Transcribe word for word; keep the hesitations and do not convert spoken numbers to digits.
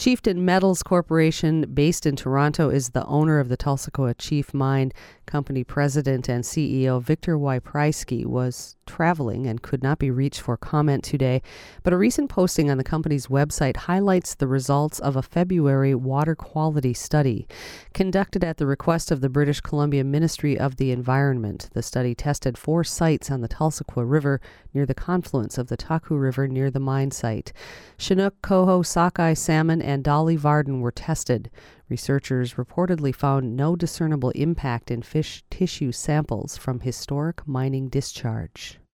Chieftain Metals Corporation, based in Toronto, is the owner of the Tulsacoa Chief Mine. Company president and C E O Victor Wypryski was traveling and could not be reached for comment today, but a recent posting on the company's website highlights the results of a February water quality study conducted at the request of the British Columbia Ministry of the Environment. The study tested four sites on the Tulsacoa River near the confluence of the Taku River near the mine site. Chinook, coho, sockeye salmon, and Dolly Varden were tested. Researchers reportedly found no discernible impact in fish tissue samples from historic mining discharge.